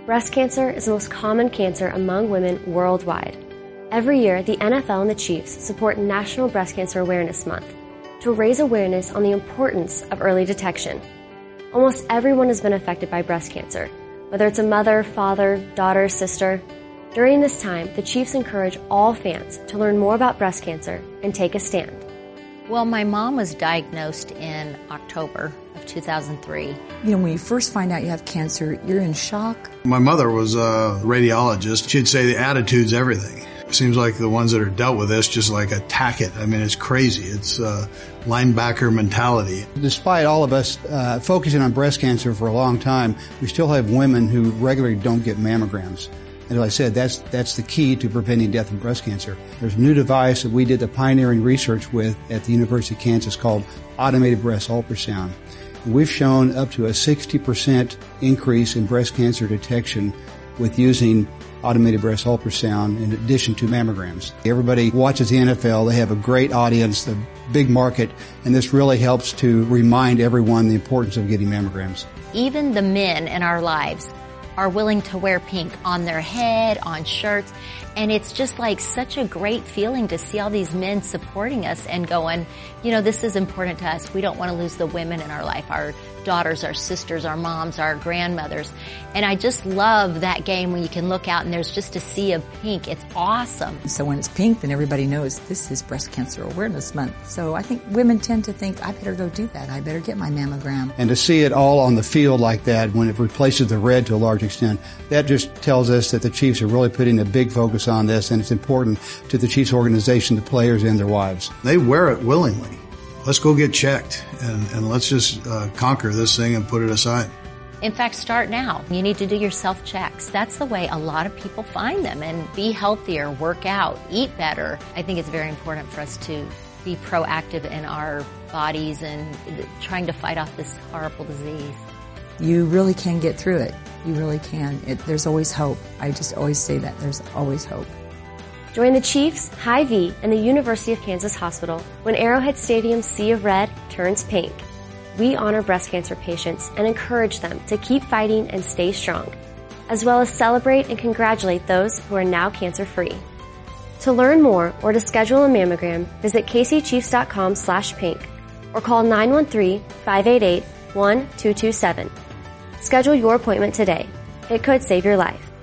Breast cancer is the most common cancer among women worldwide. Every year, the NFL and the Chiefs support National Breast Cancer Awareness Month to raise awareness on the importance of early detection. Almost everyone has been affected by breast cancer, whether it's a mother, father, daughter, sister. During this time, the Chiefs encourage all fans to learn more about breast cancer and take a stand. Well, my mom was diagnosed in October of 2003. You know, when you first find out you have cancer, you're in shock. My mother was a radiologist. She'd say the attitude's everything. It seems like the ones that are dealt with this just like attack it. I mean, it's crazy. It's linebacker mentality. Despite all of us focusing on breast cancer for a long time, we still have women who regularly don't get mammograms. And as I said, that's the key to preventing death from breast cancer. There's a new device that we did the pioneering research with at the University of Kansas called automated breast ultrasound. And we've shown up to a 60% increase in breast cancer detection with using automated breast ultrasound in addition to mammograms. Everybody watches the NFL. They have a great audience, a big market, and this really helps to remind everyone the importance of getting mammograms. Even the men in our lives are willing to wear pink on their head, on shirts, and it's just like such a great feeling to see all these men supporting us and going, you know, this is important to us. We don't want to lose the women in our life, our daughters, our sisters, our moms, our grandmothers. And I just love that game when you can look out and there's just a sea of pink. It's awesome. So when it's pink, then everybody knows this is Breast Cancer Awareness Month. So I think women tend to think, I better go do that. I better get my mammogram. And to see it all on the field like that when it replaces the red to a large extent, that just tells us that the Chiefs are really putting a big focus on this, and it's important to the Chiefs organization, the players, and their wives. They wear it willingly. Let's go get checked and let's just conquer this thing and put it aside. In fact, start now. You need to do your self-checks. That's the way a lot of people find them, and be healthier, work out, eat better. I think it's very important for us to be proactive in our bodies and trying to fight off this horrible disease. You really can get through it. You really can. There's always hope. I just always say that. There's always hope. Join the Chiefs, Hy-Vee, and the University of Kansas Hospital when Arrowhead Stadium's sea of red turns pink. We honor breast cancer patients and encourage them to keep fighting and stay strong, as well as celebrate and congratulate those who are now cancer-free. To learn more or to schedule a mammogram, visit kcchiefs.com/pink or call 913-588-1227. Schedule your appointment today. It could save your life.